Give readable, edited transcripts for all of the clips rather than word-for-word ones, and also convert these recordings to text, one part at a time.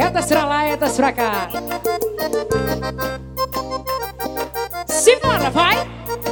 É das pra lá, é das pra cá. Simbora, vai!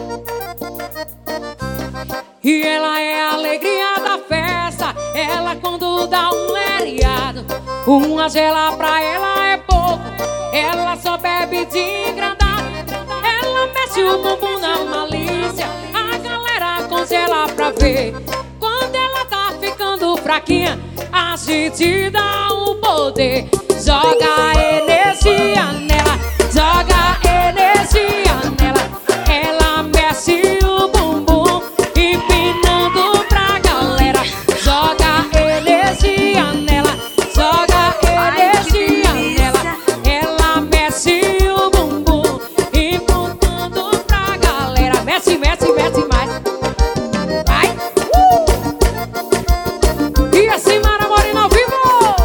E ela é a alegria da festa. Ela quando dá um leriado, uma gela pra ela é pouco. Ela só bebe de engradado. Ela mexe o bumbum na malícia. A galera congela pra ver. Quando ela tá ficando fraquinha, a gente dá um poder. Joga energia nela, joga energia nela. Ela mexe o bumbum, empinando pra galera. Joga energia nela, joga energia nela. Ela mexe o bumbum, empinando pra galera. Mexe, mexe, mexe mais. Vai! E assim, Mara Morena ao vivo!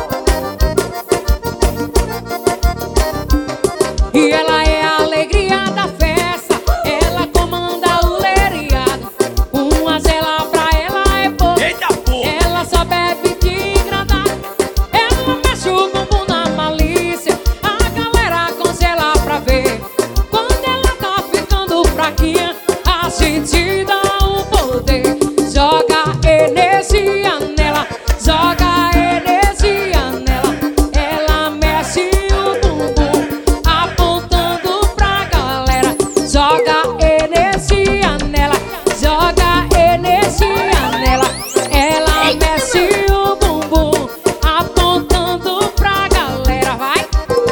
E ela é a alegria da festa. Ela comanda o leriado. Uma gela pra ela é pouco. Ela só bebe de engradado. Ela mexe o bumbum na malícia. A galera congela pra ver. Quando ela tá ficando fraquinha, a gente dá um poder. Joga energia nela, joga energia nela. Ela mexe o bumbum, apontando pra galera. Joga energia nela, joga energia nela. Ela mexe o bumbum, apontando pra galera. Vai!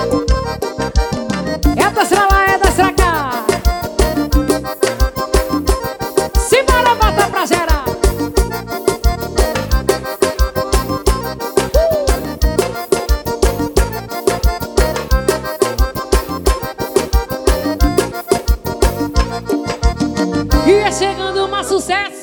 É das pra lá, é das pra cá. Simbora, bota pra gerar. E é chegando mais sucesso.